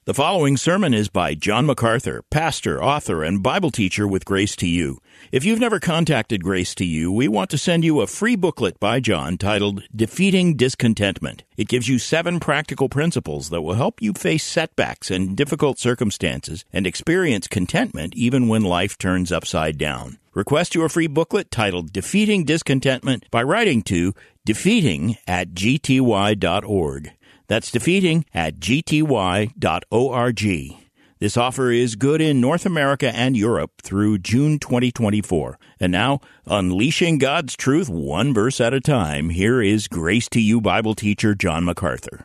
The following sermon is by John MacArthur, pastor, author, and Bible teacher with Grace to You. If you've never contacted Grace to You, we want to send you a free booklet by John titled Defeating Discontentment. It gives you 7 practical principles that will help you face setbacks and difficult circumstances and experience contentment even when life turns upside down. Request your free booklet titled Defeating Discontentment by writing to defeating@gty.org. That's defeating@gty.org. This offer is good in North America and Europe through June 2024. And now, unleashing God's truth one verse at a time, here is Grace to You Bible teacher John MacArthur.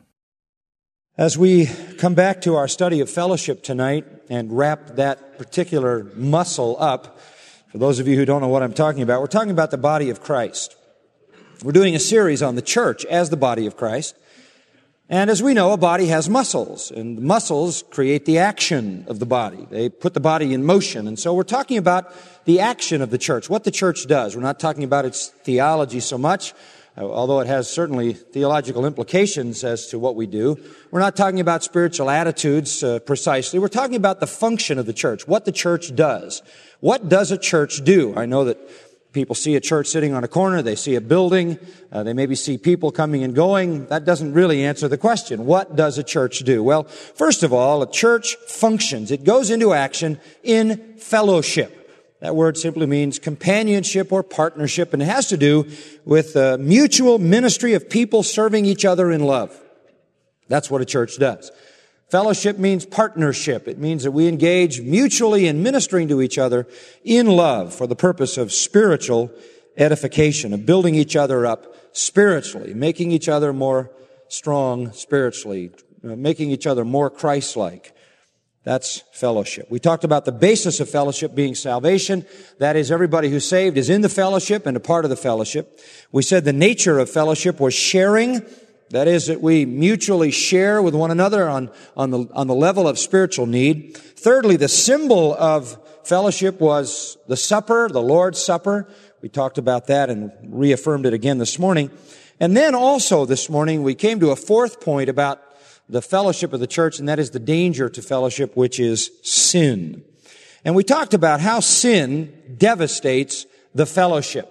As we come back to our study of fellowship tonight and wrap that particular muscle up, for those of you who don't know what I'm talking about, we're talking about the body of Christ. We're doing a series on the church as the body of Christ. And as we know, a body has muscles, and muscles create the action of the body. They put the body in motion. And so we're talking about the action of the church, what the church does. We're not talking about its theology so much, although it has certainly theological implications as to what we do. We're not talking about spiritual attitudes precisely. We're talking about the function of the church, what the church does. What does a church do? I know that people see a church sitting on a corner, they see a building, they maybe see people coming and going. That doesn't really answer the question. What does a church do? Well, first of all, a church functions. It goes into action in fellowship. That word simply means companionship or partnership, and it has to do with the mutual ministry of people serving each other in love. That's what a church does. Fellowship means partnership. It means that we engage mutually in ministering to each other in love for the purpose of spiritual edification, of building each other up spiritually, making each other more strong spiritually, making each other more Christ-like. That's fellowship. We talked about the basis of fellowship being salvation. That is, everybody who's saved is in the fellowship and a part of the fellowship. We said the nature of fellowship was sharing. That is, that we mutually share with one another on the level of spiritual need. Thirdly, the symbol of fellowship was the supper, the Lord's Supper. We talked about that and reaffirmed it again this morning. And then also this morning, we came to a fourth point about the fellowship of the church, and that is the danger to fellowship, which is sin. And we talked about how sin devastates the fellowship.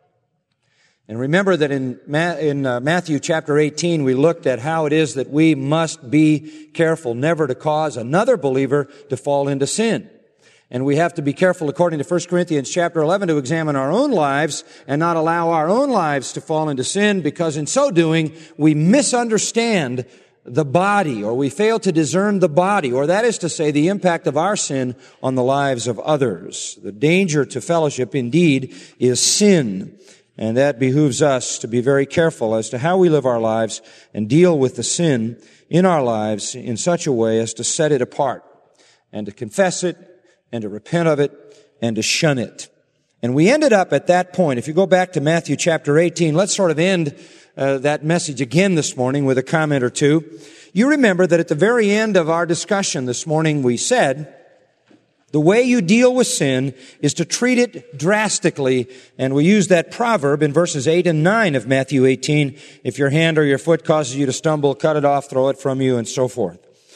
And remember that in Matthew chapter 18, we looked at how it is that we must be careful never to cause another believer to fall into sin. And we have to be careful, according to 1 Corinthians chapter 11, to examine our own lives and not allow our own lives to fall into sin, because in so doing, we misunderstand the body, or we fail to discern the body, or that is to say, the impact of our sin on the lives of others. The danger to fellowship, indeed, is sin. And that behooves us to be very careful as to how we live our lives and deal with the sin in our lives in such a way as to set it apart and to confess it and to repent of it and to shun it. And we ended up at that point. If you go back to Matthew chapter 18, let's sort of end that message again this morning with a comment or two. You remember that at the very end of our discussion this morning, we said, the way you deal with sin is to treat it drastically. And we use that proverb in verses 8 and 9 of Matthew 18. If your hand or your foot causes you to stumble, cut it off, throw it from you, and so forth.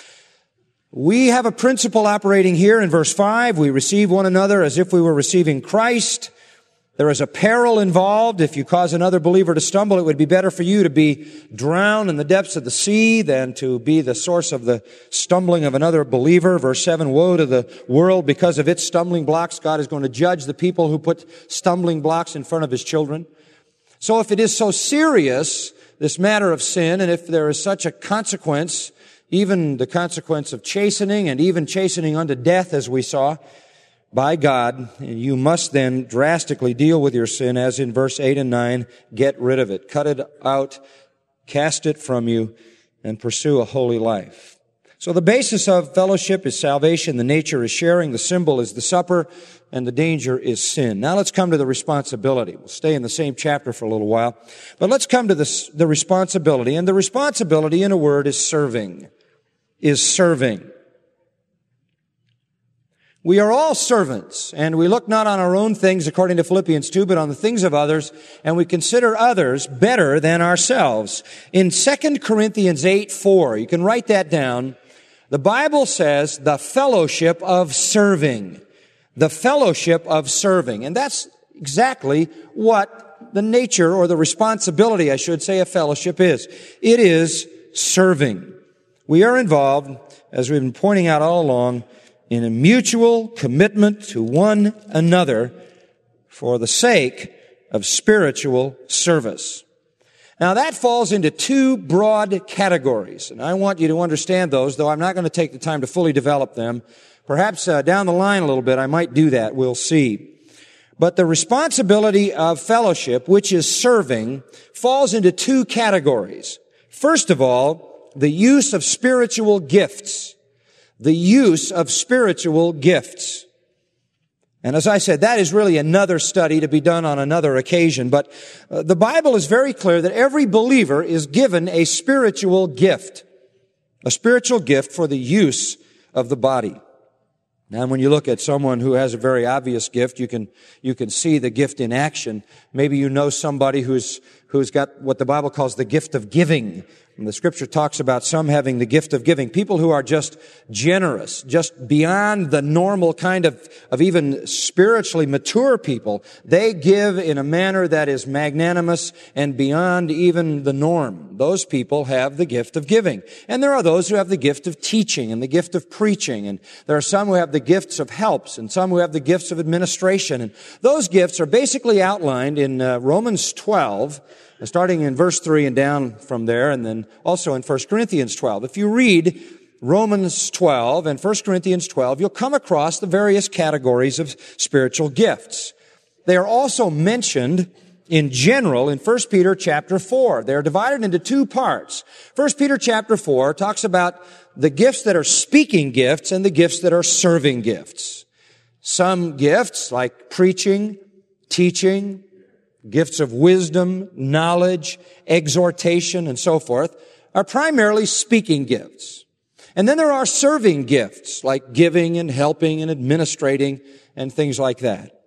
We have a principle operating here in verse 5. We receive one another as if we were receiving Christ. There is a peril involved. If you cause another believer to stumble, it would be better for you to be drowned in the depths of the sea than to be the source of the stumbling of another believer. Verse 7, woe to the world because of its stumbling blocks. God is going to judge the people who put stumbling blocks in front of His children. So if it is so serious, this matter of sin, and if there is such a consequence, even the consequence of chastening and even chastening unto death, as we saw, by God, you must then drastically deal with your sin, as in verse 8 and 9, get rid of it. Cut it out, cast it from you, and pursue a holy life. So the basis of fellowship is salvation, the nature is sharing, the symbol is the supper, and the danger is sin. Now let's come to the responsibility. We'll stay in the same chapter for a little while, but let's come to the responsibility. And the responsibility, in a word, is serving. We are all servants, and we look not on our own things, according to Philippians 2, but on the things of others, and we consider others better than ourselves. In 2 Corinthians 8:4, you can write that down, The Bible says the fellowship of serving. The fellowship of serving. And that's exactly what the nature or the responsibility, I should say, of fellowship is. It is serving. We are involved, as we've been pointing out all along, in a mutual commitment to one another for the sake of spiritual service. Now that falls into two broad categories, and I want you to understand those, though I'm not going to take the time to fully develop them. Perhaps down the line a little bit I might do that, we'll see. But the responsibility of fellowship, which is serving, falls into two categories. First of all, the use of spiritual gifts. The use of spiritual gifts. And as I said, that is really another study to be done on another occasion. But the Bible is very clear that every believer is given a spiritual gift. A spiritual gift for the use of the body. Now, when you look at someone who has a very obvious gift, you can see the gift in action. Maybe you know somebody who's got what the Bible calls the gift of giving. And the Scripture talks about some having the gift of giving. People who are just generous, just beyond the normal kind of even spiritually mature people. They give in a manner that is magnanimous and beyond even the norm. Those people have the gift of giving. And there are those who have the gift of teaching and the gift of preaching. And there are some who have the gifts of helps and some who have the gifts of administration. And those gifts are basically outlined in Romans 12, starting in verse 3 and down from there, and then also in 1 Corinthians 12. If you read Romans 12 and 1 Corinthians 12, you'll come across the various categories of spiritual gifts. They are also mentioned in general in 1 Peter chapter 4. They are divided into two parts. 1 Peter chapter 4 talks about the gifts that are speaking gifts and the gifts that are serving gifts. Some gifts, like preaching, teaching, gifts of wisdom, knowledge, exhortation, and so forth, are primarily speaking gifts. And then there are serving gifts, like giving and helping and administrating and things like that.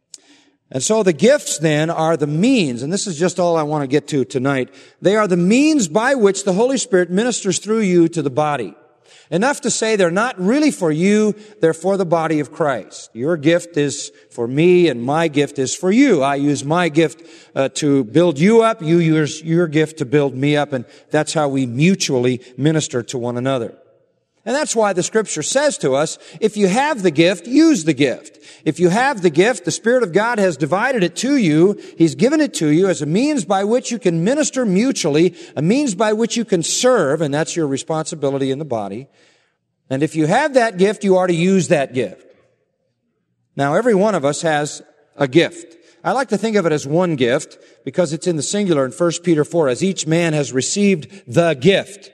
And so the gifts then are the means, and this is just all I want to get to tonight. They are the means by which the Holy Spirit ministers through you to the body. Enough to say they're not really for you, they're for the body of Christ. Your gift is for me and my gift is for you. I use my gift to build you up, you use your gift to build me up, and that's how we mutually minister to one another. And that's why the Scripture says to us, if you have the gift, use the gift. If you have the gift, the Spirit of God has divided it to you. He's given it to you as a means by which you can minister mutually, a means by which you can serve, and that's your responsibility in the body. And if you have that gift, you are to use that gift. Now, every one of us has a gift. I like to think of it as one gift because it's in the singular in 1 Peter 4, as each man has received the gift.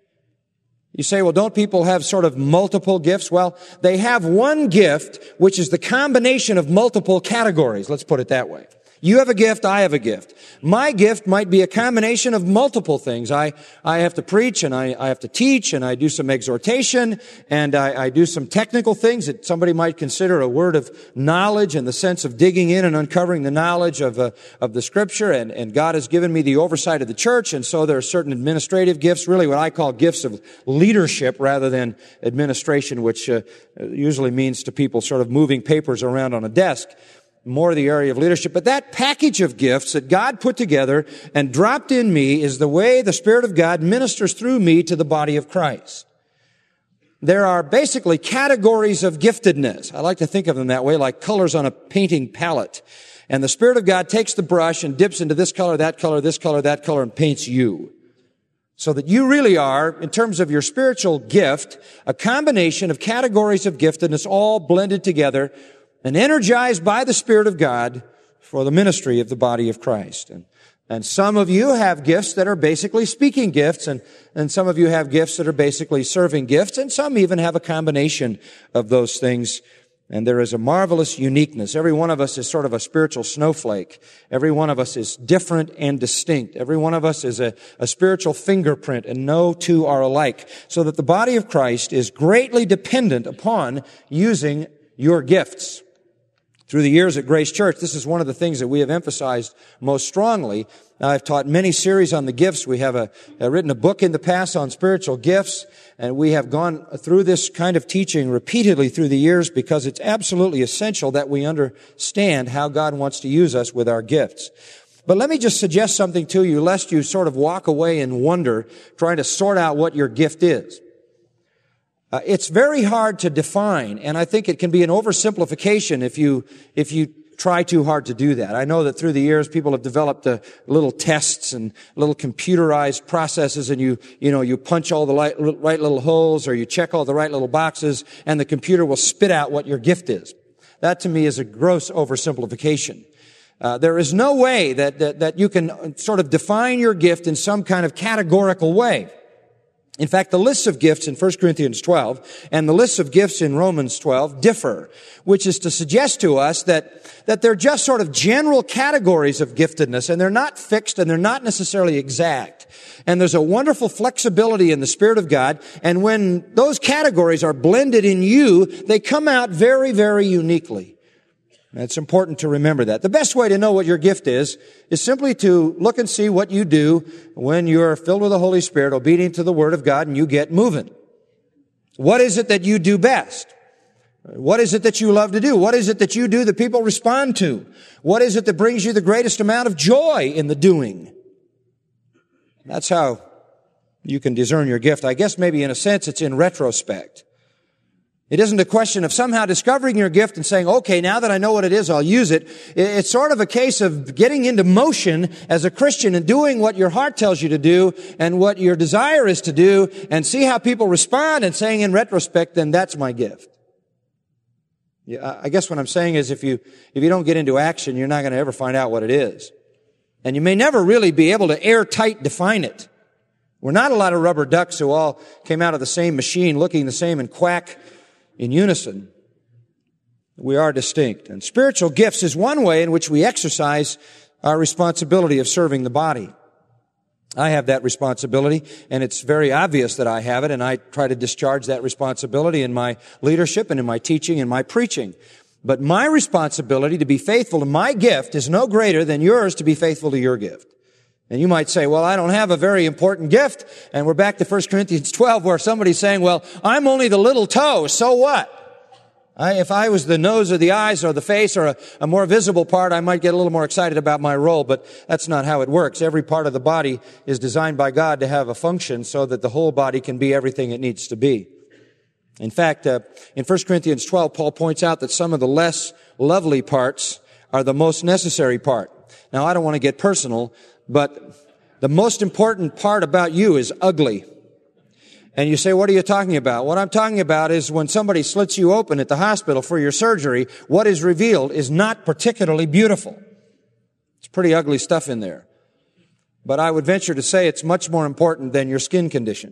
You say, well, don't people have sort of multiple gifts? Well, they have one gift, which is the combination of multiple categories. Let's put it that way. You have a gift, I have a gift. My gift might be a combination of multiple things. I have to preach, and I have to teach, and I do some exhortation, and I do some technical things that somebody might consider a word of knowledge in the sense of digging in and uncovering the knowledge of the Scripture, and God has given me the oversight of the church, and so there are certain administrative gifts, really what I call gifts of leadership rather than administration, which usually means to people sort of moving papers around on a desk. More the area of leadership. But that package of gifts that God put together and dropped in me is the way the Spirit of God ministers through me to the body of Christ. There are basically categories of giftedness. I like to think of them that way, like colors on a painting palette. And the Spirit of God takes the brush and dips into this color, that color, this color, that color, and paints you. So that you really are, in terms of your spiritual gift, a combination of categories of giftedness all blended together and energized by the Spirit of God for the ministry of the body of Christ. And some of you have gifts that are basically speaking gifts, and some of you have gifts that are basically serving gifts, and some even have a combination of those things. And there is a marvelous uniqueness. Every one of us is sort of a spiritual snowflake. Every one of us is different and distinct. Every one of us is a spiritual fingerprint, and no two are alike. So that the body of Christ is greatly dependent upon using your gifts. Through the years at Grace Church, this is one of the things that we have emphasized most strongly. I've taught many series on the gifts. We have written a book in the past on spiritual gifts, and we have gone through this kind of teaching repeatedly through the years because it's absolutely essential that we understand how God wants to use us with our gifts. But let me just suggest something to you, lest you sort of walk away in wonder, trying to sort out what your gift is. It's very hard to define, and I think it can be an oversimplification if you try too hard to do that. I know that through the years people have developed little tests and little computerized processes, and you punch all the right little holes, or you check all the right little boxes, and the computer will spit out what your gift is. That to me is a gross oversimplification. There is no way that you can sort of define your gift in some kind of categorical way. In fact, the lists of gifts in 1 Corinthians 12 and the lists of gifts in Romans 12 differ, which is to suggest to us that they're just sort of general categories of giftedness, and they're not fixed and they're not necessarily exact. And there's a wonderful flexibility in the Spirit of God, and when those categories are blended in you, they come out very, very uniquely. It's important to remember that. The best way to know what your gift is simply to look and see what you do when you're filled with the Holy Spirit, obedient to the Word of God, and you get moving. What is it that you do best? What is it that you love to do? What is it that you do that people respond to? What is it that brings you the greatest amount of joy in the doing? That's how you can discern your gift. I guess maybe in a sense it's in retrospect. It isn't a question of somehow discovering your gift and saying, okay, now that I know what it is, I'll use it. It's sort of a case of getting into motion as a Christian and doing what your heart tells you to do and what your desire is to do, and see how people respond, and saying in retrospect, then that's my gift. Yeah, I guess what I'm saying is if you don't get into action, you're not going to ever find out what it is. And you may never really be able to airtight define it. We're not a lot of rubber ducks who all came out of the same machine looking the same and quack in unison. We are distinct. And spiritual gifts is one way in which we exercise our responsibility of serving the body. I have that responsibility, and it's very obvious that I have it, and I try to discharge that responsibility in my leadership and in my teaching and my preaching. But my responsibility to be faithful to my gift is no greater than yours to be faithful to your gift. And you might say, well, I don't have a very important gift. And we're back to 1 Corinthians 12 where somebody's saying, well, I'm only the little toe, so what? If I was the nose or the eyes or the face or a more visible part, I might get a little more excited about my role, but that's not how it works. Every part of the body is designed by God to have a function so that the whole body can be everything it needs to be. In fact, in 1 Corinthians 12, Paul points out that some of the less lovely parts are the most necessary part. Now, I don't want to get personal, but the most important part about you is ugly. And you say, what are you talking about? What I'm talking about is when somebody slits you open at the hospital for your surgery, what is revealed is not particularly beautiful. It's pretty ugly stuff in there. But I would venture to say it's much more important than your skin condition.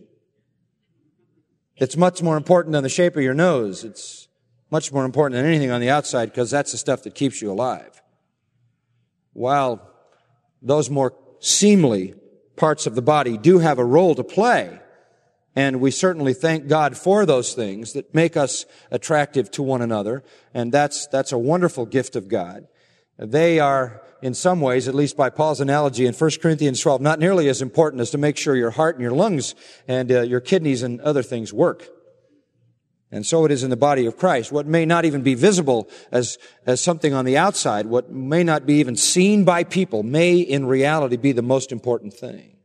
It's much more important than the shape of your nose. It's much more important than anything on the outside, because that's the stuff that keeps you alive. While those more seemly parts of the body do have a role to play, and we certainly thank God for those things that make us attractive to one another, and that's a wonderful gift of God. They are, in some ways, at least by Paul's analogy in 1 Corinthians 12, not nearly as important as to make sure your heart and your lungs and your kidneys and other things work. And so it is in the body of Christ. What may not even be visible as something on the outside, what may not be even seen by people, may in reality be the most important thing.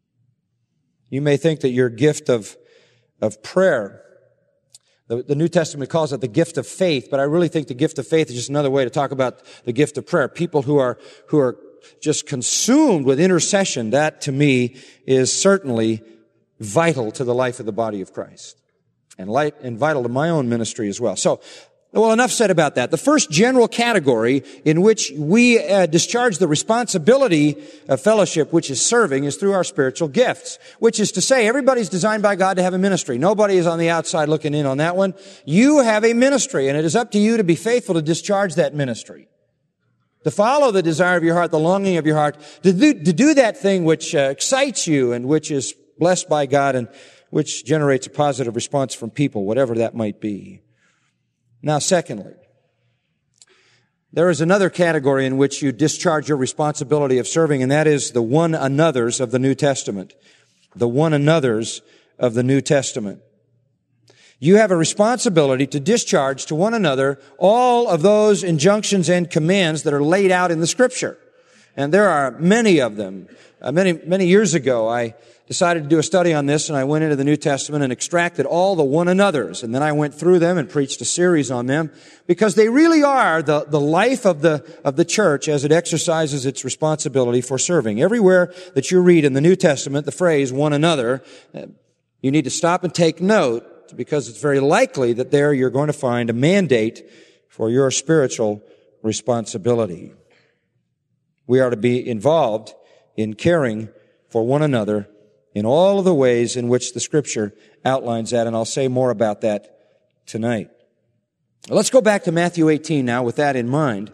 You may think that your gift of prayer, the New Testament calls it the gift of faith, but I really think the gift of faith is just another way to talk about the gift of prayer. People who are just consumed with intercession, that to me is certainly vital to the life of the body of Christ. And vital to my own ministry as well. So, well, enough said about that. The first general category in which we discharge the responsibility of fellowship, which is serving, is through our spiritual gifts, which is to say everybody's designed by God to have a ministry. Nobody is on the outside looking in on that one. You have a ministry, and it is up to you to be faithful to discharge that ministry. To follow the desire of your heart, the longing of your heart, to do that thing which excites you and which is blessed by God and which generates a positive response from people, whatever that might be. Now, secondly, There is another category in which you discharge your responsibility of serving, and that is the one another's of the New Testament. The one another's of the New Testament. You have a responsibility to discharge to one another all of those injunctions and commands that are laid out in the Scripture. And there are many of them. Many years ago, I decided to do a study on this, and I went into the New Testament and extracted all the one another's. And then I went through them and preached a series on them, because they really are the life of the church as it exercises its responsibility for serving. Everywhere that you read in the New Testament the phrase one another, you need to stop and take note, because it's very likely that there you're going to find a mandate for your spiritual responsibility. We are to be involved in caring for one another in all of the ways in which the Scripture outlines that, and I'll say more about that tonight. Let's go back to Matthew 18 now with that in mind.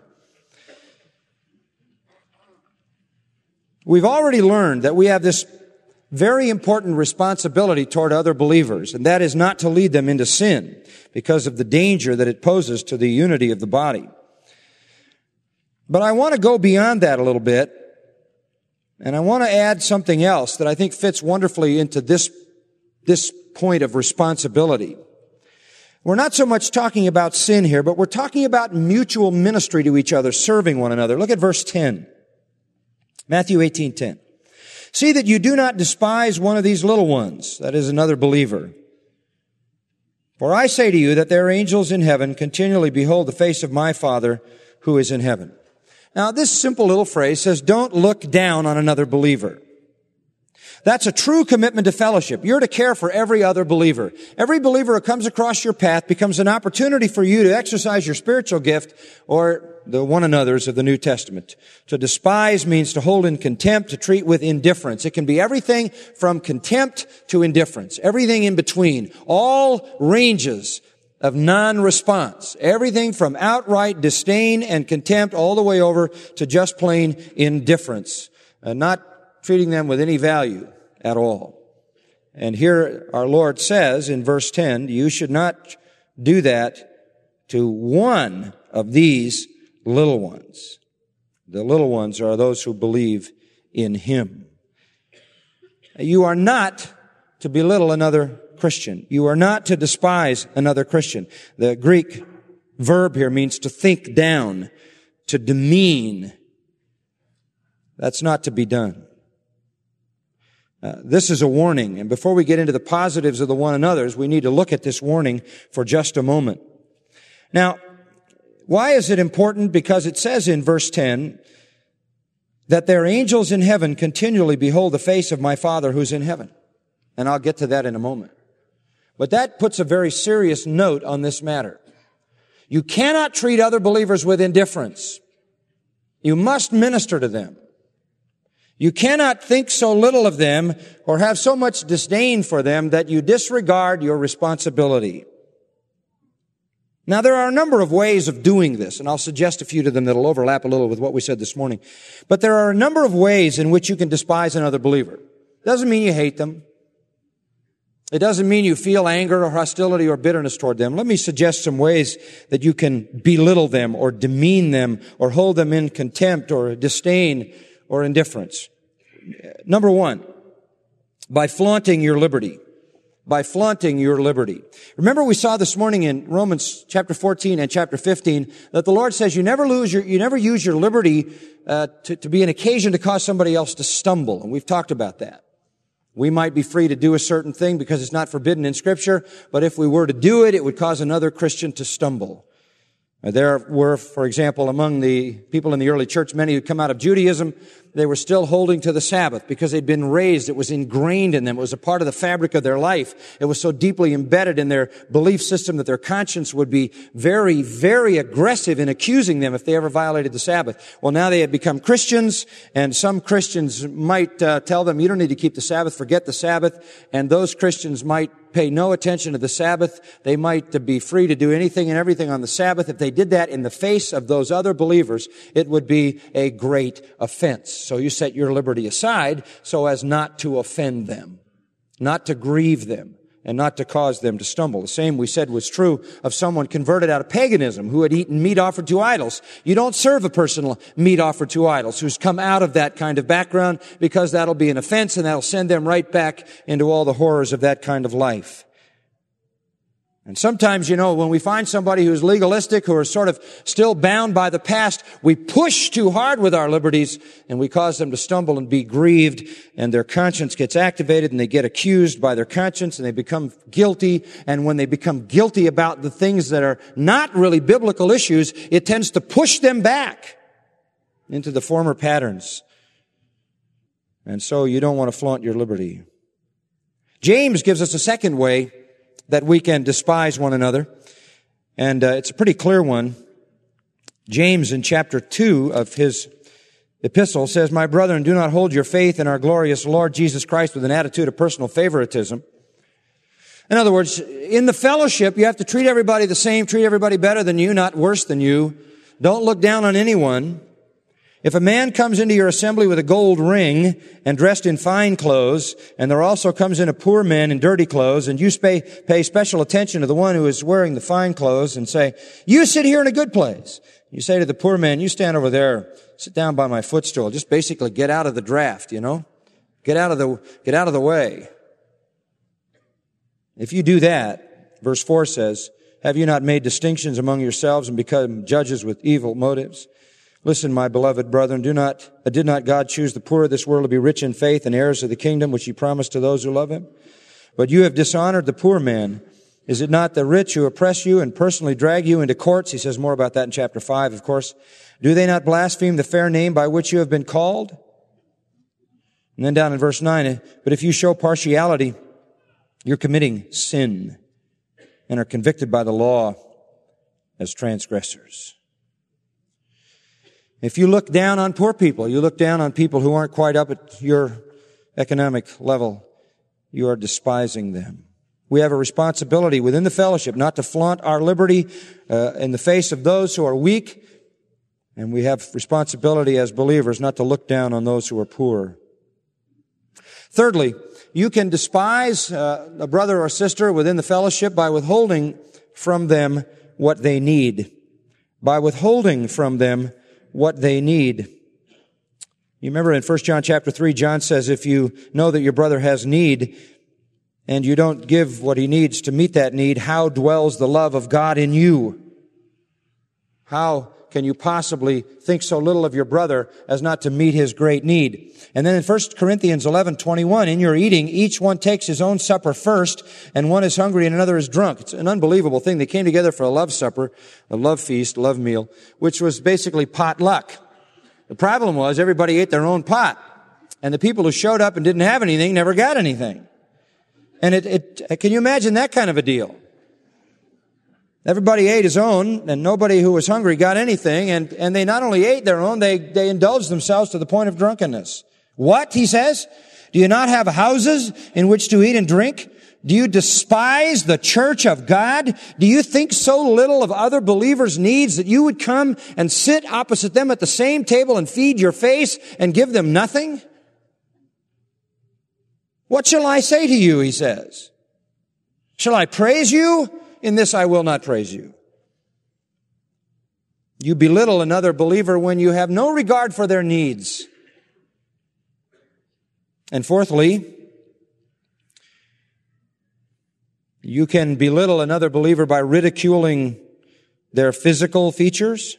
We've already learned that we have this very important responsibility toward other believers, and that is not to lead them into sin because of the danger that it poses to the unity of the body. But I want to go beyond that a little bit, and I want to add something else that I think fits wonderfully into this point of responsibility. We're not so much talking about sin here, but we're talking about mutual ministry to each other, serving one another. Look at verse 10. Matthew 18:10. See that you do not despise one of these little ones, that is another believer. For I say to you that their angels in heaven continually behold the face of my Father who is in heaven. Now, this simple little phrase says, don't look down on another believer. That's a true commitment to fellowship. You're to care for every other believer. Every believer who comes across your path becomes an opportunity for you to exercise your spiritual gift, or the one another's of the New Testament. To despise means to hold in contempt, to treat with indifference. It can be everything from contempt to indifference, everything in between, all ranges of non-response, everything from outright disdain and contempt all the way over to just plain indifference, not treating them with any value at all. And here our Lord says in verse 10, you should not do that to one of these little ones. The little ones are those who believe in Him. You are not to belittle another Christian. You are not to despise another Christian. The Greek verb here means to think down, to demean. That's not to be done. This is a warning, and before we get into the positives of the one another's, we need to look at this warning for just a moment. Now, why is it important? Because it says in verse 10 that their angels in heaven continually behold the face of my Father who's in heaven. And I'll get to that in a moment. But that puts a very serious note on this matter. You cannot treat other believers with indifference. You must minister to them. You cannot think so little of them or have so much disdain for them that you disregard your responsibility. Now, there are a number of ways of doing this, and I'll suggest a few to them that'll overlap a little with what we said this morning. But there are a number of ways in which you can despise another believer. Doesn't mean you hate them. It doesn't mean you feel anger or hostility or bitterness toward them. Let me suggest some ways that you can belittle them or demean them or hold them in contempt or disdain or indifference. Number one, by flaunting your liberty. By flaunting your liberty. Remember we saw this morning in Romans chapter 14 and chapter 15 that the Lord says you never use your liberty to be an occasion to cause somebody else to stumble. And we've talked about that. We might be free to do a certain thing because it's not forbidden in Scripture, but if we were to do it, it would cause another Christian to stumble. There were, for example, among the people in the early church, many who come out of Judaism, they were still holding to the Sabbath because they'd been raised. It was ingrained in them. It was a part of the fabric of their life. It was so deeply embedded in their belief system that their conscience would be very, very aggressive in accusing them if they ever violated the Sabbath. Well, now they had become Christians, and some Christians might tell them, you don't need to keep the Sabbath, forget the Sabbath. And those Christians might pay no attention to the Sabbath. They might be free to do anything and everything on the Sabbath. If they did that in the face of those other believers, it would be a great offense. So you set your liberty aside so as not to offend them, not to grieve them. and not to cause them to stumble. The same we said was true of someone converted out of paganism who had eaten meat offered to idols. You don't serve a person meat offered to idols who's come out of that kind of background, because that'll be an offense and that'll send them right back into all the horrors of that kind of life. And sometimes, when we find somebody who's legalistic, who are sort of still bound by the past, we push too hard with our liberties and we cause them to stumble and be grieved, and their conscience gets activated and they get accused by their conscience and they become guilty. And when they become guilty about the things that are not really biblical issues, it tends to push them back into the former patterns. And so you don't want to flaunt your liberty. James gives us a second way that we can despise one another. And it's a pretty clear one. James in chapter 2 of his epistle says, "My brethren, do not hold your faith in our glorious Lord Jesus Christ with an attitude of personal favoritism." In other words, in the fellowship, you have to treat everybody the same, treat everybody better than you, not worse than you. Don't look down on anyone. If a man comes into your assembly with a gold ring and dressed in fine clothes, and there also comes in a poor man in dirty clothes, and you pay special attention to the one who is wearing the fine clothes and say, "You sit here in a good place." You say to the poor man, "You stand over there, sit down by my footstool." Just basically get out of the draft, Get out of the way. If you do that, verse 4 says, "Have you not made distinctions among yourselves and become judges with evil motives? Listen, my beloved brethren, did not God choose the poor of this world to be rich in faith and heirs of the kingdom which he promised to those who love him? But you have dishonored the poor man. Is it not the rich who oppress you and personally drag you into courts?" He says more about that in chapter 5, of course. "Do they not blaspheme the fair name by which you have been called?" And then down in verse 9, "But if you show partiality, you're committing sin and are convicted by the law as transgressors." If you look down on poor people, you look down on people who aren't quite up at your economic level, you are despising them. We have a responsibility within the fellowship not to flaunt our liberty in the face of those who are weak, and we have responsibility as believers not to look down on those who are poor. Thirdly, you can despise a brother or sister within the fellowship by withholding from them what they need. By withholding from them what they need. You remember in 1 John chapter 3, John says, if you know that your brother has need and you don't give what he needs to meet that need, how dwells the love of God in you? How can you possibly think so little of your brother as not to meet his great need? And then in 1 Corinthians 11:21, in your eating, each one takes his own supper first, and one is hungry and another is drunk. It's an unbelievable thing. They came together for a love supper, a love feast, love meal, which was basically potluck. The problem was everybody ate their own pot, and the people who showed up and didn't have anything never got anything. And can you imagine that kind of a deal? Everybody ate his own, and nobody who was hungry got anything, and they not only ate their own, they indulged themselves to the point of drunkenness. What, he says? Do you not have houses in which to eat and drink? Do you despise the church of God? Do you think so little of other believers' needs that you would come and sit opposite them at the same table and feed your face and give them nothing? What shall I say to you, he says? Shall I praise you? In this I will not praise you. You belittle another believer when you have no regard for their needs. And fourthly, you can belittle another believer by ridiculing their physical features.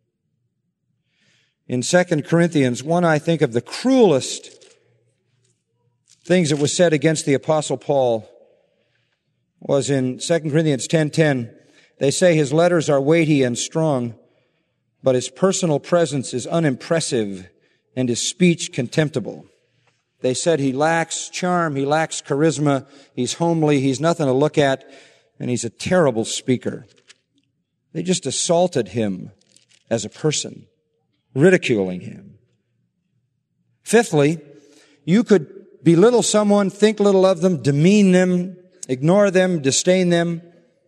In 2 Corinthians, one, I think, of the cruelest things that was said against the Apostle Paul was in 2 Corinthians 10:10. They say his letters are weighty and strong, but his personal presence is unimpressive and his speech contemptible. They said he lacks charm, he lacks charisma, he's homely, he's nothing to look at, and he's a terrible speaker. They just assaulted him as a person, ridiculing him. Fifthly, you could belittle someone, think little of them, demean them, ignore them, disdain them,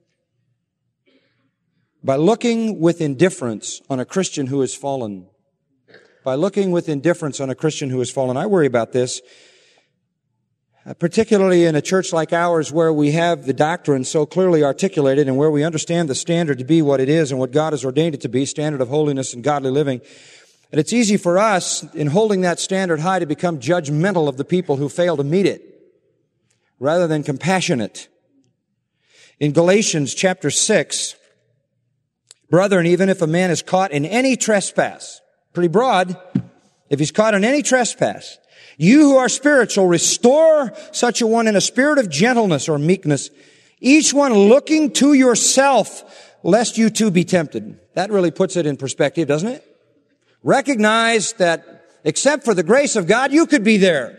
by looking with indifference on a Christian who has fallen. By looking with indifference on a Christian who has fallen. I worry about this. particularly in a church like ours where we have the doctrine so clearly articulated and where we understand the standard to be what it is and what God has ordained it to be, standard of holiness and godly living. And it's easy for us, in holding that standard high, to become judgmental of the people who fail to meet it, rather than compassionate. In Galatians chapter 6, brethren, even if a man is caught in any trespass, pretty broad, if he's caught in any trespass, you who are spiritual, restore such a one in a spirit of gentleness or meekness, each one looking to yourself, lest you too be tempted. That really puts it in perspective, doesn't it? Recognize that except for the grace of God, you could be there.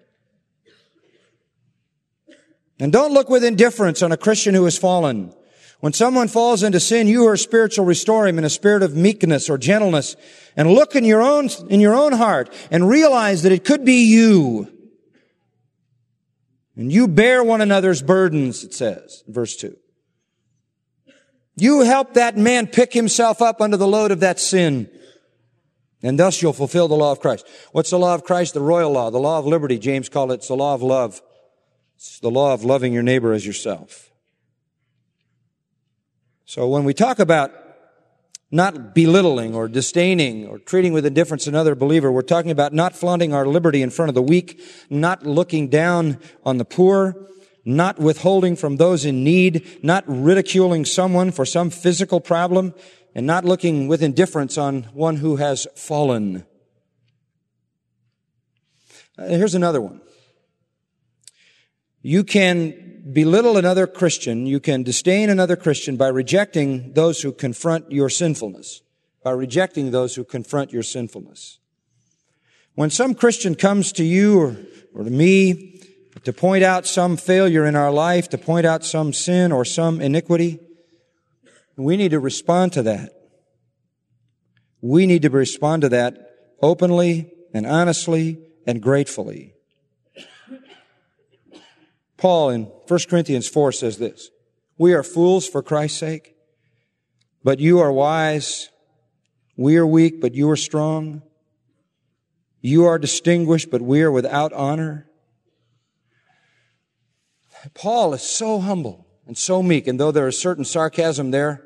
And don't look with indifference on a Christian who has fallen. When someone falls into sin, you who are spiritual, restore him in a spirit of meekness or gentleness, and look in your own heart and realize that it could be you. And you bear one another's burdens, it says, verse 2. You help that man pick himself up under the load of that sin. And thus you'll fulfill the law of Christ. What's the law of Christ? The royal law, the law of liberty. James called it. It's the law of love. It's the law of loving your neighbor as yourself. So when we talk about not belittling or disdaining or treating with indifference another believer, we're talking about not flaunting our liberty in front of the weak, not looking down on the poor, not withholding from those in need, not ridiculing someone for some physical problem, and not looking with indifference on one who has fallen. Here's another one. You can belittle another Christian, you can disdain another Christian by rejecting those who confront your sinfulness. By rejecting those who confront your sinfulness. When some Christian comes to you or to me to point out some failure in our life, to point out some sin or some iniquity, we need to respond to that. We need to respond to that openly and honestly and gratefully. Paul in 1 Corinthians 4 says this, we are fools for Christ's sake, but you are wise. We are weak, but you are strong. You are distinguished, but we are without honor. Paul is so humble and so meek, and though there is certain sarcasm there,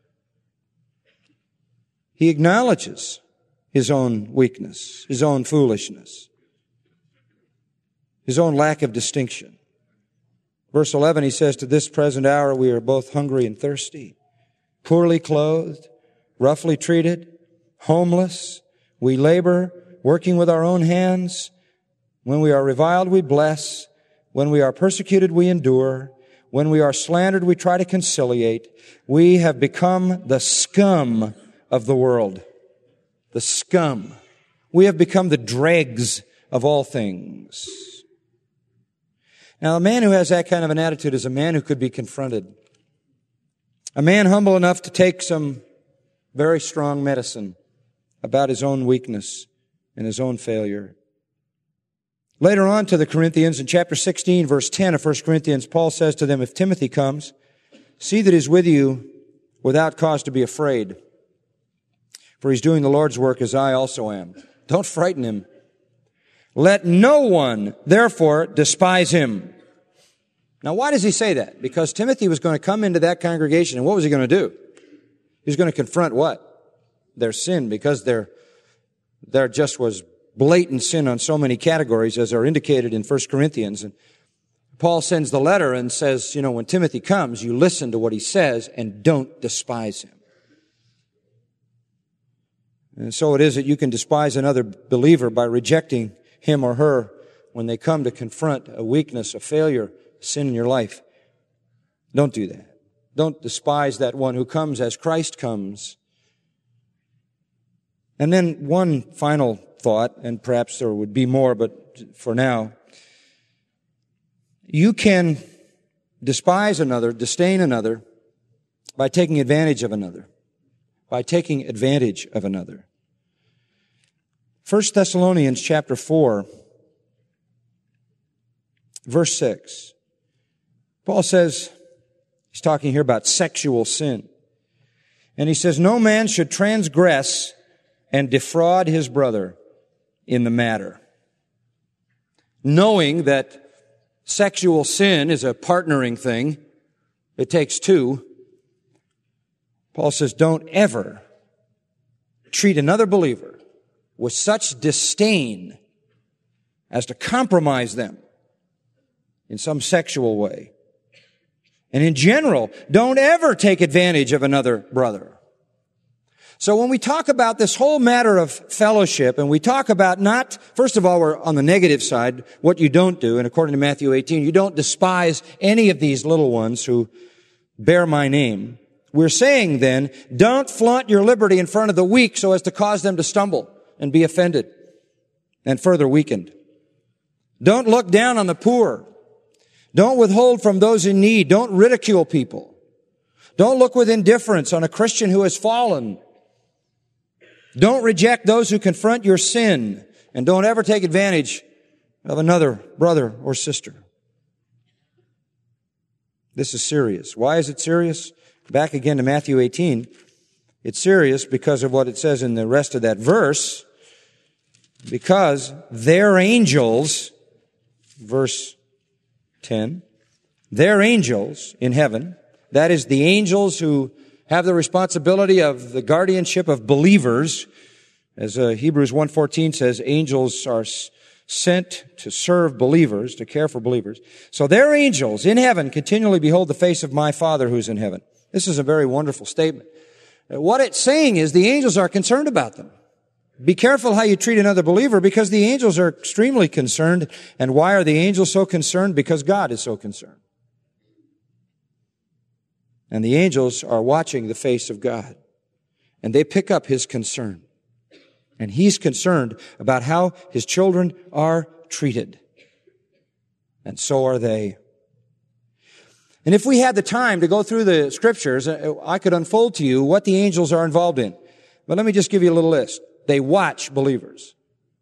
he acknowledges his own weakness, his own foolishness, his own lack of distinction. Verse 11, he says, to this present hour we are both hungry and thirsty, poorly clothed, roughly treated, homeless. We labor, working with our own hands. When we are reviled, we bless. When we are persecuted, we endure. When we are slandered, we try to conciliate. We have become the scum of the world. The scum. We have become the dregs of all things. Now, a man who has that kind of an attitude is a man who could be confronted. A man humble enough to take some very strong medicine about his own weakness and his own failure. Later on to the Corinthians, in chapter 16, verse 10 of 1 Corinthians, Paul says to them, if Timothy comes, see that he's with you without cause to be afraid. For he's doing the Lord's work as I also am. Don't frighten him. Let no one, therefore, despise him. Now, why does he say that? Because Timothy was going to come into that congregation, and what was he going to do? He was going to confront what? Their sin, because there just was blatant sin on so many categories, as are indicated in 1 Corinthians. And Paul sends the letter and says, when Timothy comes, you listen to what he says and don't despise him. And so it is that you can despise another believer by rejecting him or her when they come to confront a weakness, a failure, a sin in your life. Don't do that. Don't despise that one who comes as Christ comes. And then one final thought, and perhaps there would be more, but for now, you can despise another, disdain another, by taking advantage of another. By taking advantage of another. 1 Thessalonians chapter 4, verse 6. Paul says, he's talking here about sexual sin. And he says, no man should transgress and defraud his brother in the matter, knowing that Sexual sin is a partnering thing. It takes two. Paul says, don't ever treat another believer with such disdain as to compromise them in some sexual way. And in general, don't ever take advantage of another brother. So when we talk about this whole matter of fellowship, and we talk about not, first of all, we're on the negative side, what you don't do, and according to Matthew 18, you don't despise any of these little ones who bear my name. We're saying then, don't flaunt your liberty in front of the weak so as to cause them to stumble and be offended and further weakened. Don't look down on the poor. Don't withhold from those in need. Don't ridicule people. Don't look with indifference on a Christian who has fallen. Don't reject those who confront your sin, and don't ever take advantage of another brother or sister. This is serious. Why is it serious? Back again to Matthew 18. It's serious because of what it says in the rest of that verse. Because their angels, verse 10, their angels in heaven, that is the angels who have the responsibility of the guardianship of believers. As Hebrews 1:14 says, angels are sent to serve believers, to care for believers. So their angels in heaven continually behold the face of my Father who's in heaven. This is a very wonderful statement. What it's saying is the angels are concerned about them. Be careful how you treat another believer, because the angels are extremely concerned. And why are the angels so concerned? Because God is so concerned. And the angels are watching the face of God. And they pick up His concern. And He's concerned about how His children are treated. And so are they. And if we had the time to go through the Scriptures, I could unfold to you what the angels are involved in. But let me just give you a little list. They watch believers.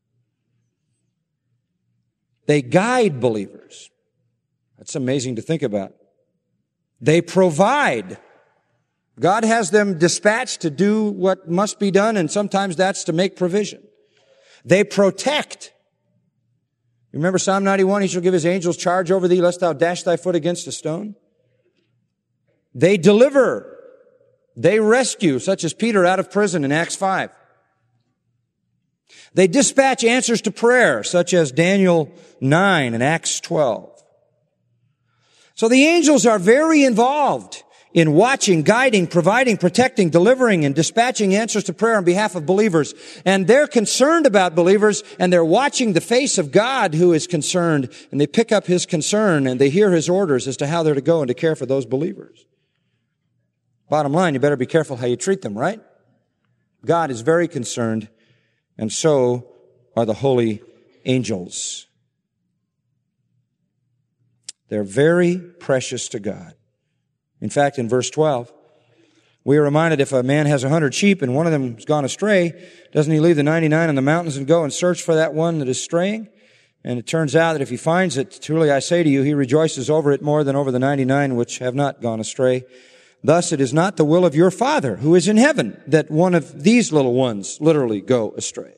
They guide believers. That's amazing to think about. They provide. God has them dispatched to do what must be done, and sometimes that's to make provision. They protect. Remember Psalm 91, He shall give His angels charge over thee, lest thou dash thy foot against a stone. They deliver. They rescue, such as Peter out of prison in Acts 5. They dispatch answers to prayer, such as Daniel 9 and Acts 12. So the angels are very involved in watching, guiding, providing, protecting, delivering, and dispatching answers to prayer on behalf of believers. And they're concerned about believers, and they're watching the face of God who is concerned, and they pick up His concern, and they hear His orders as to how they're to go and to care for those believers. Bottom line, you better be careful how you treat them, right? God is very concerned, and so are the holy angels. They're very precious to God. In fact, in verse 12, we are reminded if a man has 100 sheep and one of them has gone astray, doesn't he leave the 99 in the mountains and go and search for that one that is straying? And it turns out that if he finds it, truly I say to you, he rejoices over it more than over the 99 which have not gone astray. Thus it is not the will of your Father who is in heaven that one of these little ones literally go astray.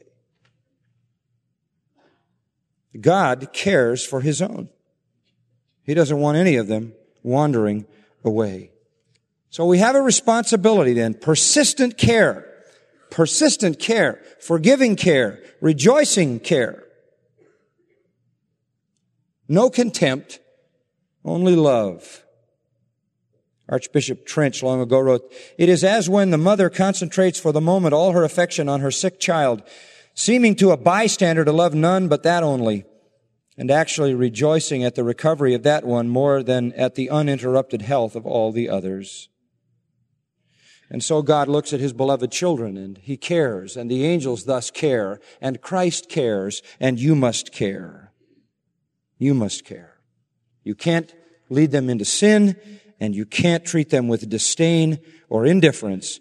God cares for His own. He doesn't want any of them wandering away. So we have a responsibility then, persistent care, forgiving care, rejoicing care. No contempt, only love. Archbishop Trench long ago wrote, "It is as when the mother concentrates for the moment all her affection on her sick child, seeming to a bystander to love none but that only, and actually rejoicing at the recovery of that one more than at the uninterrupted health of all the others." And so God looks at His beloved children, and He cares, and the angels thus care, and Christ cares, and you must care. You must care. You can't lead them into sin, and you can't treat them with disdain or indifference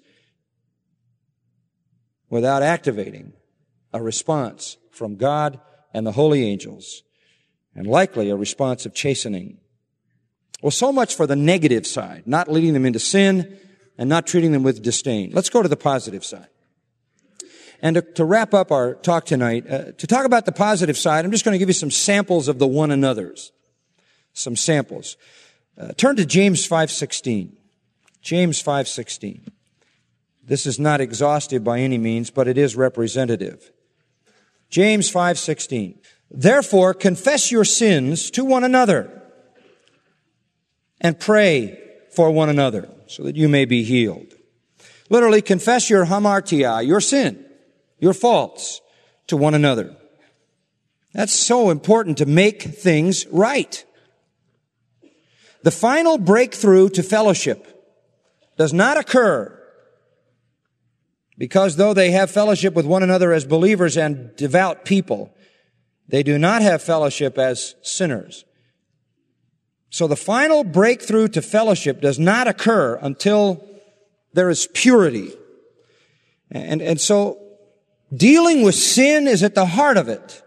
without activating a response from God and the holy angels, and likely a response of chastening. Well, so much for the negative side, not leading them into sin and not treating them with disdain. Let's go to the positive side. And to wrap up our talk tonight, to talk about the positive side, I'm just going to give you some samples of the one another's. some samples. Turn to James 5:16. James 5:16. This is not exhaustive by any means, but it is representative. James 5:16. Therefore, confess your sins to one another and pray for one another so that you may be healed. Literally, confess your hamartia, your sin, your faults to one another. That's so important to make things right. The final breakthrough to fellowship does not occur because though they have fellowship with one another as believers and devout people, they do not have fellowship as sinners. So the final breakthrough to fellowship does not occur until there is purity. And so dealing with sin is at the heart of it.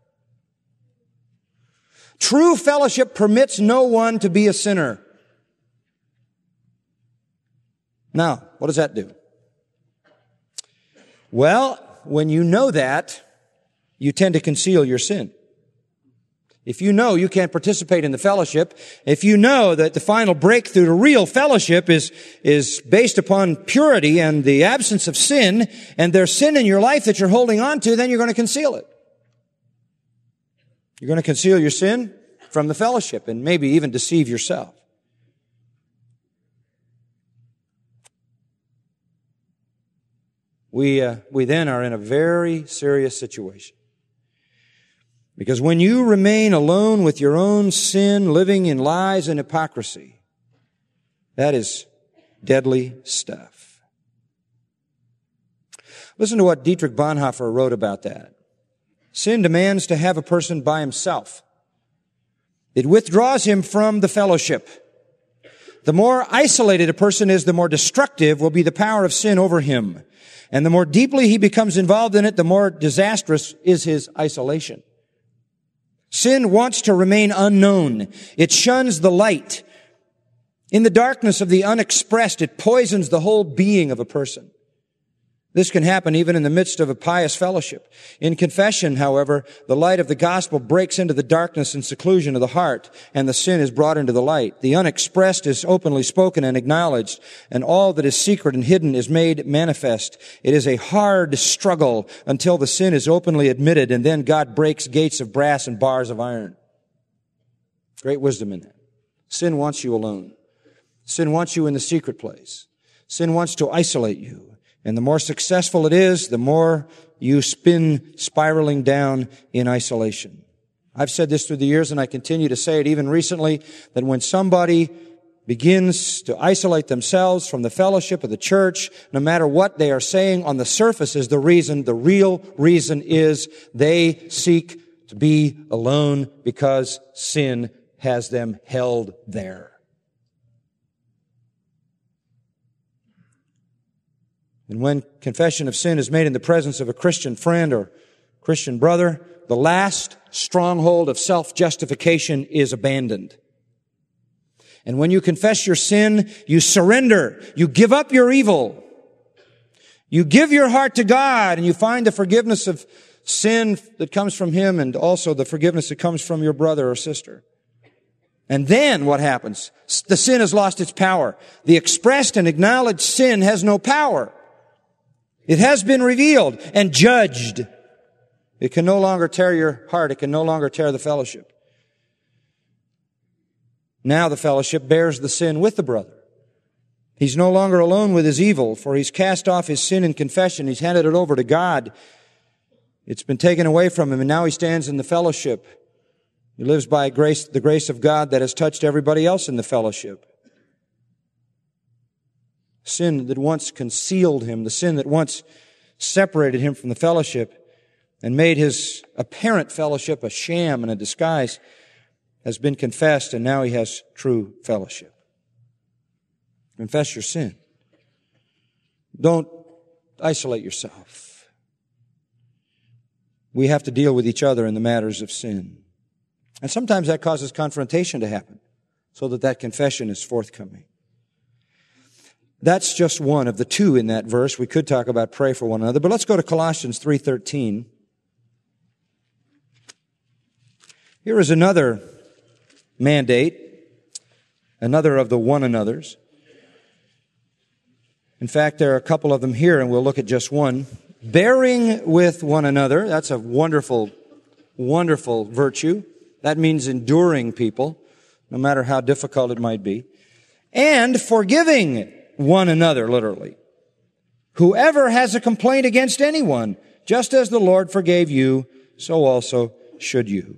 True fellowship permits no one to be a sinner. Now, what does that do? Well, when you know that, you tend to conceal your sin. If you know you can't participate in the fellowship, if you know that the final breakthrough to real fellowship is based upon purity and the absence of sin, and there's sin in your life that you're holding on to, then you're going to conceal it. You're going to conceal your sin from the fellowship and maybe even deceive yourself. We then are in a very serious situation. Because when you remain alone with your own sin, living in lies and hypocrisy, that is deadly stuff. Listen to what Dietrich Bonhoeffer wrote about that. Sin demands to have a person by himself. It withdraws him from the fellowship. The more isolated a person is, the more destructive will be the power of sin over him. And the more deeply he becomes involved in it, the more disastrous is his isolation. Sin wants to remain unknown. It shuns the light. In the darkness of the unexpressed, it poisons the whole being of a person. This can happen even in the midst of a pious fellowship. In confession, however, the light of the gospel breaks into the darkness and seclusion of the heart, and the sin is brought into the light. The unexpressed is openly spoken and acknowledged, and all that is secret and hidden is made manifest. It is a hard struggle until the sin is openly admitted, and then God breaks gates of brass and bars of iron. Great wisdom in that. Sin wants you alone. Sin wants you in the secret place. Sin wants to isolate you. And the more successful it is, the more you spin spiraling down in isolation. I've said this through the years, and I continue to say it even recently, that when somebody begins to isolate themselves from the fellowship of the church, no matter what they are saying on the surface is the reason, the real reason is they seek to be alone because sin has them held there. And when confession of sin is made in the presence of a Christian friend or Christian brother, the last stronghold of self-justification is abandoned. And when you confess your sin, you surrender. You give up your evil. You give your heart to God, and you find the forgiveness of sin that comes from Him and also the forgiveness that comes from your brother or sister. And then what happens? The sin has lost its power. The expressed and acknowledged sin has no power. It has been revealed and judged. It can no longer tear your heart. It can no longer tear the fellowship. Now the fellowship bears the sin with the brother. He's no longer alone with his evil, for he's cast off his sin in confession. He's handed it over to God. It's been taken away from him, and now he stands in the fellowship. He lives by grace, the grace of God that has touched everybody else in the fellowship. Sin that once concealed him, the sin that once separated him from the fellowship and made his apparent fellowship a sham and a disguise, has been confessed, and now he has true fellowship. Confess your sin. Don't isolate yourself. We have to deal with each other in the matters of sin. And sometimes that causes confrontation to happen so that confession is forthcoming. That's just one of the two in that verse. We could talk about pray for one another, but let's go to Colossians 3:13. Here is another mandate, another of the one another's. In fact, there are a couple of them here, and we'll look at just one. Bearing with one another, that's a wonderful, wonderful virtue. That means enduring people, no matter how difficult it might be. And forgiving one another, literally. Whoever has a complaint against anyone, just as the Lord forgave you, so also should you.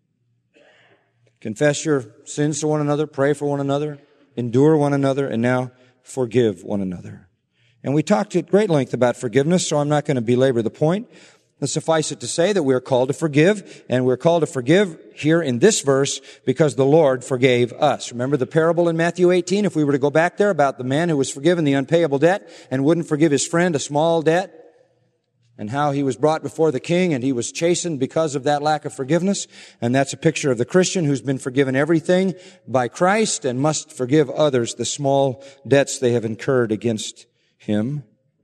Confess your sins to one another, pray for one another, endure one another, and now forgive one another. And we talked at great length about forgiveness, so I'm not going to belabor the point. Let's suffice it to say that we're called to forgive, and we're called to forgive here in this verse because the Lord forgave us. Remember the parable in Matthew 18, if we were to go back there, about the man who was forgiven the unpayable debt and wouldn't forgive his friend a small debt, and how he was brought before the king and he was chastened because of that lack of forgiveness. And that's a picture of the Christian who's been forgiven everything by Christ and must forgive others the small debts they have incurred against him.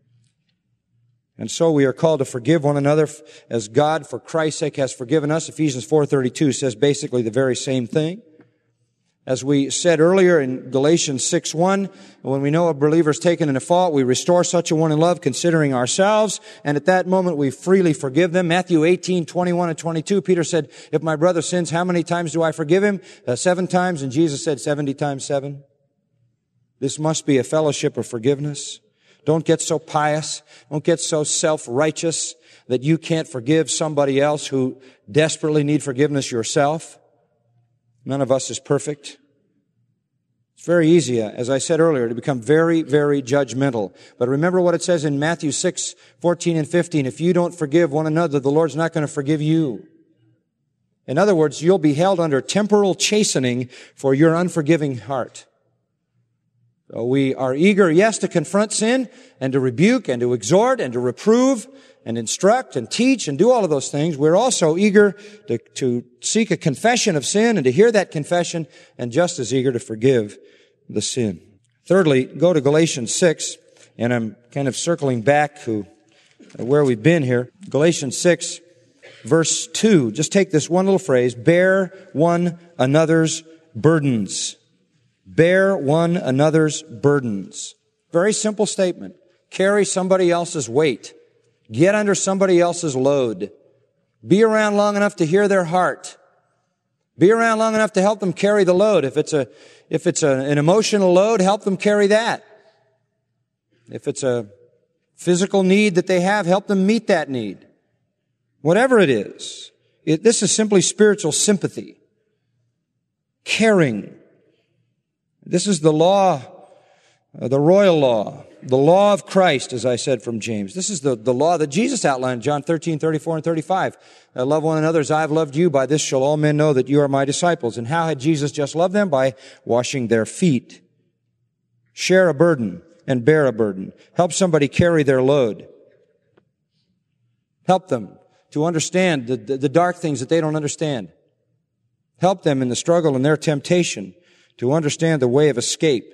And so we are called to forgive one another as God, for Christ's sake, has forgiven us. Ephesians 4:32 says basically the very same thing. As we said earlier in Galatians 6:1, when we know a believer is taken in a fault, we restore such a one in love, considering ourselves, and at that moment we freely forgive them. Matthew 18:21 and 22, Peter said, if my brother sins, how many times do I forgive him? 7 times, and Jesus said 70 times 7. This must be a fellowship of forgiveness. Don't get so pious. Don't get so self-righteous that you can't forgive somebody else who desperately need forgiveness yourself. None of us is perfect. It's very easy, as I said earlier, to become very, very judgmental. But remember what it says in Matthew 6:14 and 15. If you don't forgive one another, the Lord's not going to forgive you. In other words, you'll be held under temporal chastening for your unforgiving heart. So we are eager, yes, to confront sin and to rebuke and to exhort and to reprove and instruct and teach and do all of those things. We're also eager to seek a confession of sin and to hear that confession, and just as eager to forgive the sin. Thirdly, go to Galatians 6, and I'm kind of circling back to where we've been here. Galatians 6, verse 2. Just take this one little phrase, bear one another's burdens. Bear one another's burdens. Very simple statement. Carry somebody else's weight. Get under somebody else's load. Be around long enough to hear their heart. Be around long enough to help them carry the load. If it's an emotional load, help them carry that. If it's a physical need that they have, help them meet that need. Whatever it is, this is simply spiritual sympathy. Caring. This is the law, the royal law, the law of Christ, as I said from James. This is the law that Jesus outlined, John 13:34 and 35. Love one another as I have loved you. By this shall all men know that you are my disciples. And how had Jesus just loved them? By washing their feet. Share a burden and bear a burden. Help somebody carry their load. Help them to understand the dark things that they don't understand. Help them in the struggle and their temptation to understand the way of escape.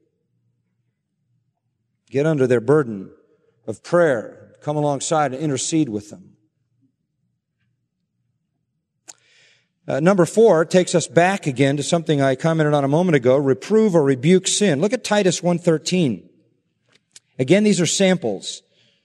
Get under their burden of prayer. Come alongside and intercede with them. Number 4 takes us back again to something I commented on a moment ago, reprove or rebuke sin. Look at Titus 1:13. Again, these are samples.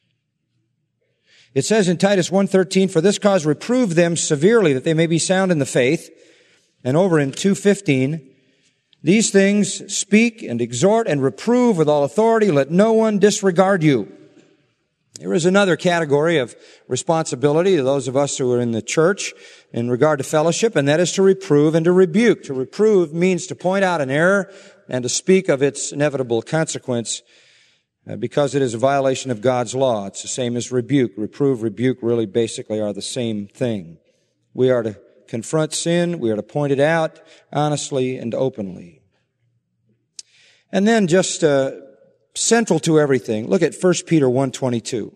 It says in Titus 1:13, for this cause reprove them severely, that they may be sound in the faith. And over in 2:15, these things speak and exhort and reprove with all authority. Let no one disregard you. There is another category of responsibility to those of us who are in the church in regard to fellowship, and that is to reprove and to rebuke. To reprove means to point out an error and to speak of its inevitable consequence because it is a violation of God's law. It's the same as rebuke. Reprove, rebuke really basically are the same thing. We are to confront sin. We are to point it out honestly and openly. And then just central to everything, look at 1 Peter 1:22.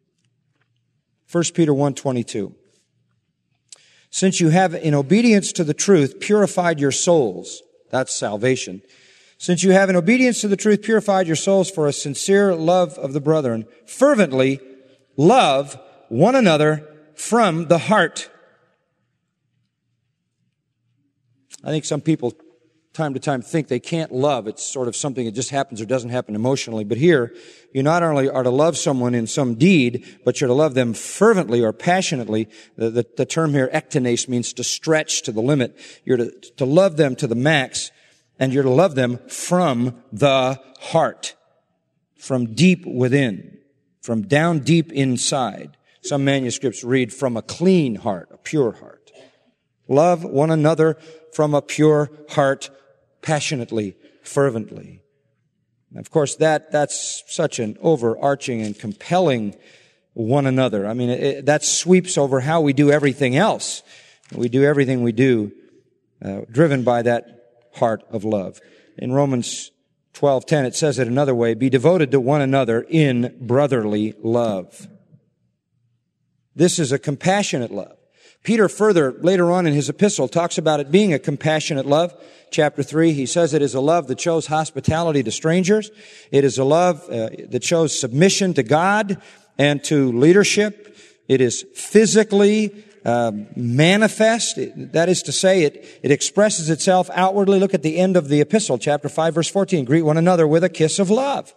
1 Peter 1:22. Since you have, in obedience to the truth, purified your souls, that's salvation. Since you have, in obedience to the truth, purified your souls for a sincere love of the brethren, fervently love one another from the heart. I think some people time to time think they can't love. It's sort of something that just happens or doesn't happen emotionally. But here, you not only are to love someone in some deed, but you're to love them fervently or passionately. The term here, ektenes, means to stretch to the limit. You're to love them to the max, and you're to love them from the heart, from deep within, from down deep inside. Some manuscripts read from a clean heart, a pure heart. Love one another from a pure heart, passionately, fervently. And of course, that's such an overarching and compelling one another. I mean, that sweeps over how we do everything else. We do everything we do driven by that heart of love. In Romans 12:10, it says it another way, be devoted to one another in brotherly love. This is a compassionate love. Peter further, later on in his epistle, talks about it being a compassionate love. Chapter 3, he says it is a love that shows hospitality to strangers. It is a love that shows submission to God and to leadership. It is physically manifest. That is to say, it expresses itself outwardly. Look at the end of the epistle, chapter 5, verse 14. Greet one another with a kiss of love.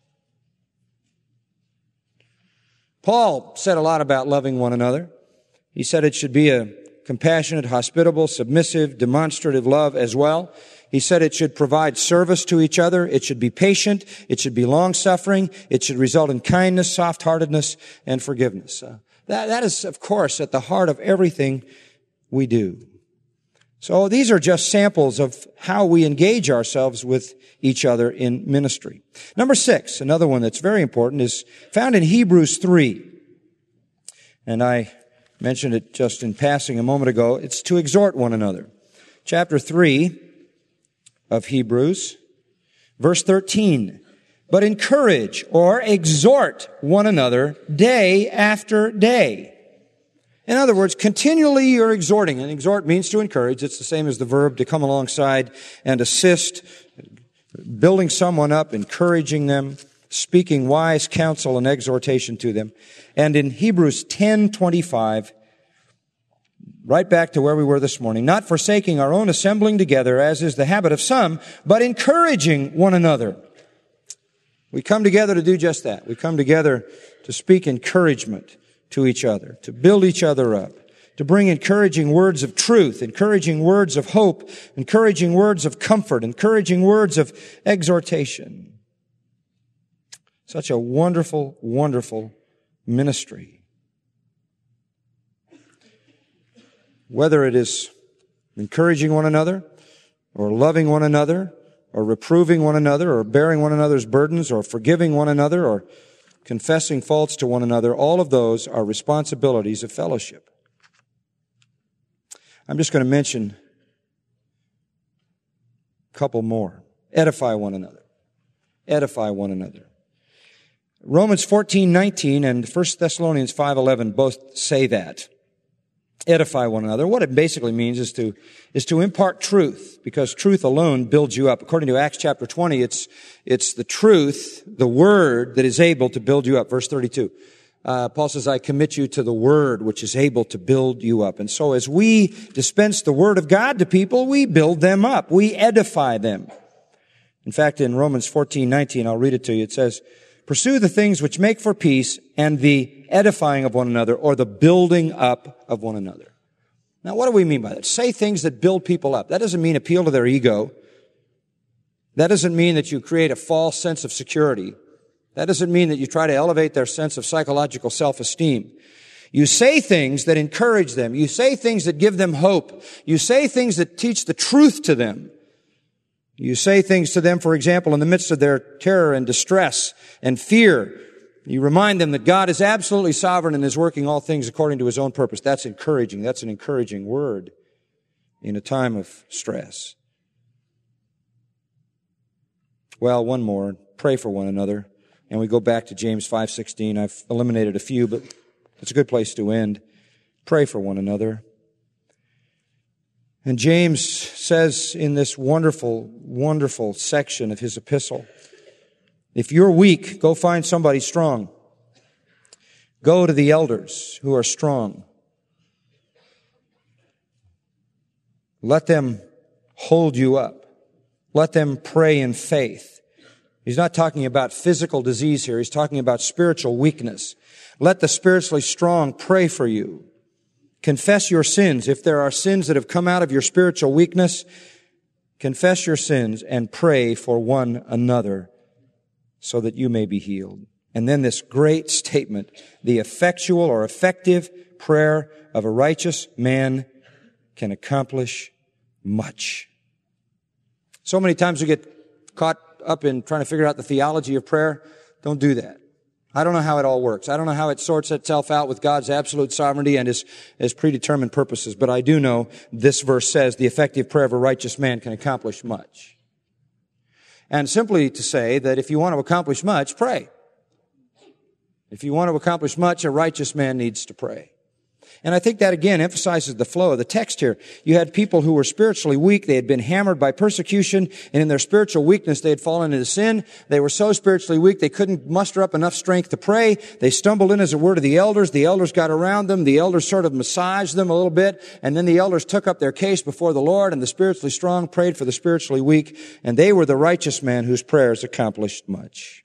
Paul said a lot about loving one another. He said it should be a compassionate, hospitable, submissive, demonstrative love as well. He said it should provide service to each other. It should be patient. It should be long-suffering. It should result in kindness, soft-heartedness, and forgiveness. That is, of course, at the heart of everything we do. So these are just samples of how we engage ourselves with each other in ministry. Number 6, another one that's very important, is found in Hebrews 3. And I mentioned it just in passing a moment ago. It's to exhort one another. Chapter 3 of Hebrews, verse 13. But encourage or exhort one another day after day. In other words, continually you're exhorting. And exhort means to encourage. It's the same as the verb to come alongside and assist, building someone up, encouraging them, speaking wise counsel and exhortation to them. And in Hebrews 10:25, right back to where we were this morning, not forsaking our own assembling together, as is the habit of some, but encouraging one another. We come together to do just that. We come together to speak encouragement to each other, to build each other up, to bring encouraging words of truth, encouraging words of hope, encouraging words of comfort, encouraging words of exhortation. Such a wonderful, wonderful ministry. Whether it is encouraging one another, or loving one another, or reproving one another, or bearing one another's burdens, or forgiving one another, or confessing faults to one another, all of those are responsibilities of fellowship. I'm just going to mention a couple more. Edify one another. Edify one another. Romans 14:19 and 1 Thessalonians 5:11 both say that. Edify one another. What it basically means is to impart truth, because truth alone builds you up. According to Acts chapter 20, it's the truth, the word, that is able to build you up. Verse 32. Paul says, I commit you to the word which is able to build you up. And so as we dispense the word of God to people, we build them up. We edify them. In fact, in Romans 14:19, I'll read it to you. It says, pursue the things which make for peace and the edifying of one another, or the building up of one another. Now, what do we mean by that? Say things that build people up. That doesn't mean appeal to their ego. That doesn't mean that you create a false sense of security. That doesn't mean that you try to elevate their sense of psychological self-esteem. You say things that encourage them. You say things that give them hope. You say things that teach the truth to them. You say things to them, for example, in the midst of their terror and distress and fear. You remind them that God is absolutely sovereign and is working all things according to His own purpose. That's encouraging. That's an encouraging word in a time of stress. Well, one more. Pray for one another. And we go back to James 5:16. I've eliminated a few, but it's a good place to end. Pray for one another. And James says in this wonderful, wonderful section of his epistle, if you're weak, go find somebody strong. Go to the elders who are strong. Let them hold you up. let them pray in faith. He's not talking about physical disease here. He's talking about spiritual weakness. Let the spiritually strong pray for you. Confess your sins. If there are sins that have come out of your spiritual weakness, confess your sins and pray for one another so that you may be healed. And then this great statement, the effectual or effective prayer of a righteous man can accomplish much. So many times we get caught up in trying to figure out the theology of prayer. Don't do that. I don't know how it all works. I don't know how it sorts itself out with God's absolute sovereignty and His predetermined purposes. But I do know this verse says the effective prayer of a righteous man can accomplish much. And simply to say that if you want to accomplish much, pray. If you want to accomplish much, a righteous man needs to pray. And I think that again emphasizes the flow of the text here. You had people who were spiritually weak. They had been hammered by persecution, and in their spiritual weakness, they had fallen into sin. They were so spiritually weak, they couldn't muster up enough strength to pray. They stumbled in, as it were, to the elders. The elders got around them. The elders sort of massaged them a little bit, and then the elders took up their case before the Lord, and the spiritually strong prayed for the spiritually weak, and they were the righteous man whose prayers accomplished much.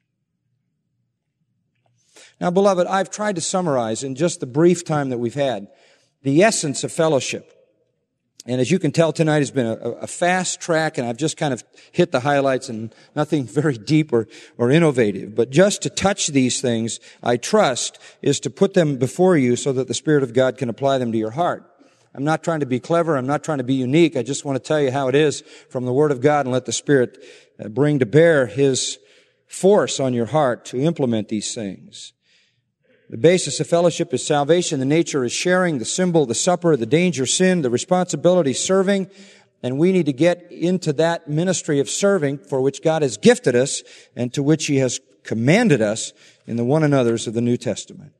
Now, beloved, I've tried to summarize in just the brief time that we've had the essence of fellowship. And as you can tell, tonight has been a fast track, and I've just kind of hit the highlights and nothing very deep or innovative. But just to touch these things, I trust, is to put them before you so that the Spirit of God can apply them to your heart. I'm not trying to be clever. I'm not trying to be unique. I just want to tell you how it is from the Word of God and let the Spirit bring to bear His force on your heart to implement these things. The basis of fellowship is salvation. The nature is sharing. The symbol, the supper, the danger, sin, the responsibility, serving. And we need to get into that ministry of serving for which God has gifted us and to which He has commanded us in the one another's of the New Testament.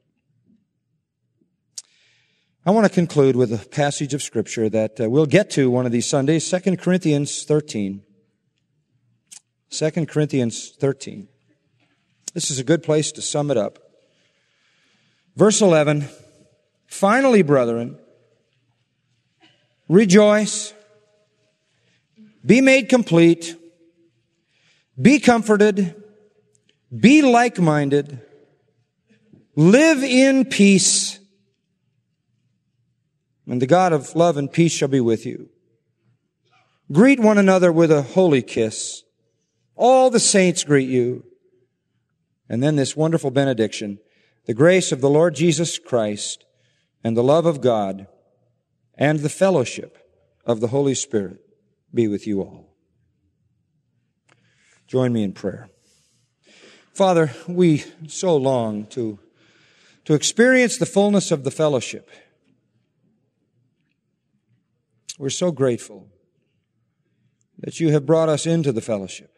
I want to conclude with a passage of Scripture that we'll get to one of these Sundays, 2 Corinthians 13. 2 Corinthians 13. This is a good place to sum it up. Verse 11, finally, brethren, rejoice, be made complete, be comforted, be like-minded, live in peace, and the God of love and peace shall be with you. Greet one another with a holy kiss. All the saints greet you. And then this wonderful benediction. The grace of the Lord Jesus Christ and the love of God and the fellowship of the Holy Spirit be with you all. Join me in prayer. Father, we so long to experience the fullness of the fellowship. We're so grateful that you have brought us into the fellowship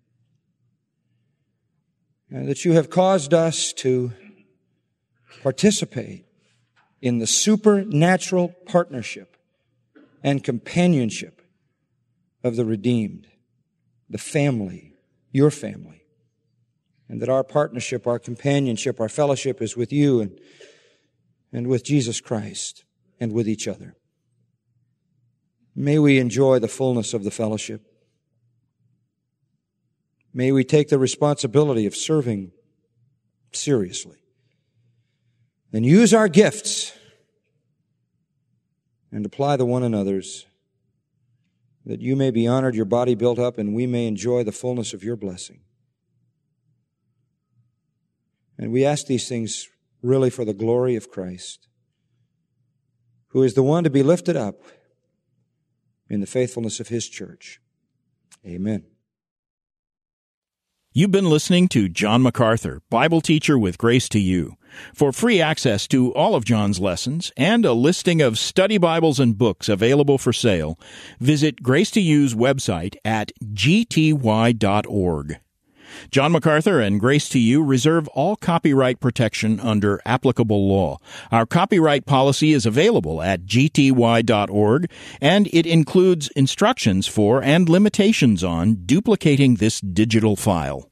and that you have caused us to participate in the supernatural partnership and companionship of the redeemed, the family, your family, and that our partnership, our companionship, our fellowship is with you and with Jesus Christ and with each other. May we enjoy the fullness of the fellowship. May we take the responsibility of serving seriously. And use our gifts and apply the one another's, that you may be honored, your body built up, and we may enjoy the fullness of your blessing. And we ask these things really for the glory of Christ, who is the one to be lifted up in the faithfulness of His church. Amen. You've been listening to John MacArthur, Bible teacher with Grace to You. For free access to all of John's lessons and a listing of study Bibles and books available for sale, visit Grace to You's website at gty.org. John MacArthur and Grace to You reserve all copyright protection under applicable law. Our copyright policy is available at gty.org, and it includes instructions for and limitations on duplicating this digital file.